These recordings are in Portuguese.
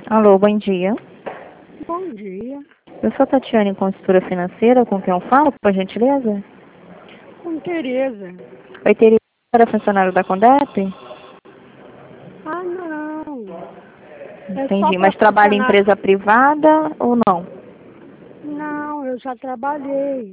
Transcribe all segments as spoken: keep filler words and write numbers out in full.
Alô, bom dia. Bom dia. Eu sou a Tatiane, consultora financeira, com quem eu falo, por gentileza? Com Tereza. Oi, Tereza, era funcionário da Condep? Ah, não. É só Entendi, para mas trabalha em funcionar. empresa privada ou não? Não, eu já trabalhei.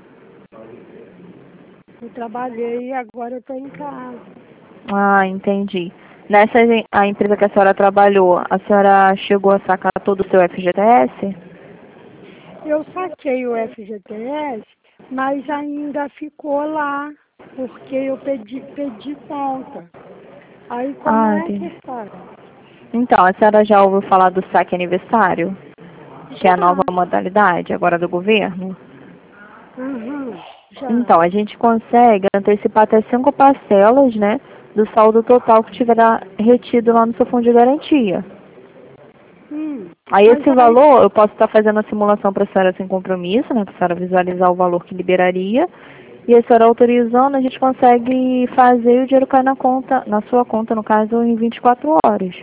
Eu trabalhei e agora eu estou em casa. Ah, entendi. Nessa a empresa que a senhora trabalhou, a senhora chegou a sacar todo o seu F G T S? Eu saquei o F G T S, mas ainda ficou lá, porque eu pedi, pedi conta. Aí como Ah, é que entendi. faz? Então, a senhora já ouviu falar do saque aniversário? Que é a nova Já. modalidade agora do governo? Uhum, já. Então, a gente consegue antecipar até cinco parcelas, né, do saldo total que tiver retido lá no seu fundo de garantia. Hum, Aí mas esse aí, valor, eu posso estar fazendo a simulação para a senhora sem compromisso, né, para a senhora visualizar o valor que liberaria. E a senhora autorizando, a gente consegue fazer e o dinheiro cai na conta, na sua conta, no caso, em vinte e quatro horas.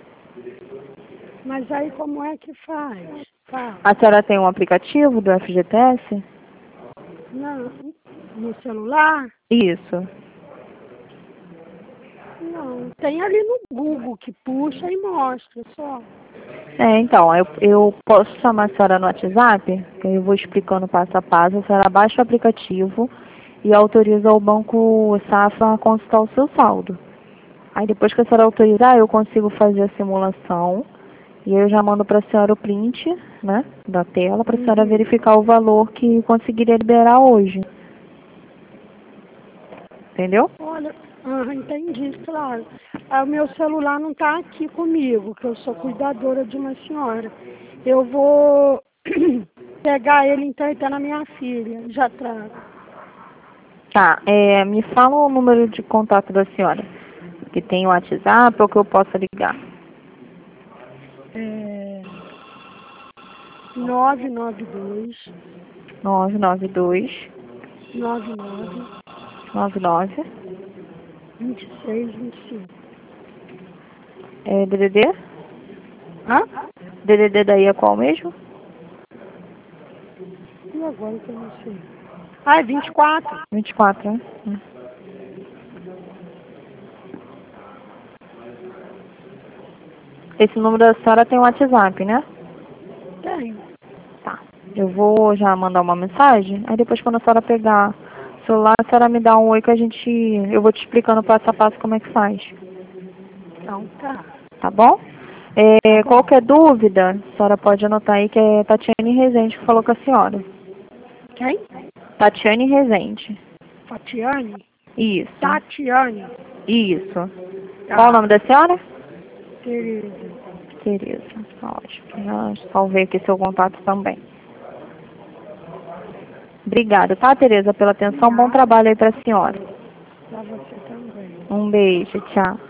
mas aí como é que faz? Fala. A senhora tem um aplicativo do F G T S? Não, no celular? Isso. Não, tem ali no Google que puxa e mostra só. É, então, eu, eu posso chamar a senhora no WhatsApp, que eu vou explicando passo a passo, a senhora baixa o aplicativo e autoriza o Banco Safra a consultar o seu saldo. Aí depois que a senhora autorizar, eu consigo fazer a simulação e eu já mando para a senhora o print, né, da tela, para a senhora Uhum. verificar o valor que conseguiria liberar hoje. Entendeu? Olha, ah, entendi, claro. Ah, o meu celular não está aqui comigo, que eu sou cuidadora de uma senhora. Eu vou pegar ele então e tá na minha filha, já trago. Tá, é, me fala o número de contato da senhora, que tem o WhatsApp ou que eu possa ligar. É nove nove dois, nove nove dois, nove nove, nove nove, vinte e seis, vinte e cinco. é D D D? Hã? D D D daí é qual mesmo? E agora que eu não sei. Ah, é vinte e quatro? vinte e quatro, né? Hum. Esse número da senhora tem o WhatsApp, né? Tem. Tá. Eu vou já mandar uma mensagem, aí depois quando a senhora pegar o celular, a senhora me dá um oi que a gente... Eu vou te explicando passo a passo como é que faz. Então tá. Tá bom? Tá É, bom. qualquer dúvida, a senhora pode anotar aí que é Tatiane Rezende que falou com a senhora. Quem? Tatiane Rezende. Tatiane? Isso. Tatiane. Isso. Qual o Tá. nome da senhora? Tereza. Tereza. Ótimo. Já salvei aqui seu contato também. Obrigada, tá, Tereza, pela atenção. Bom Nada. trabalho aí pra senhora. Pra você também. Um beijo. Tchau.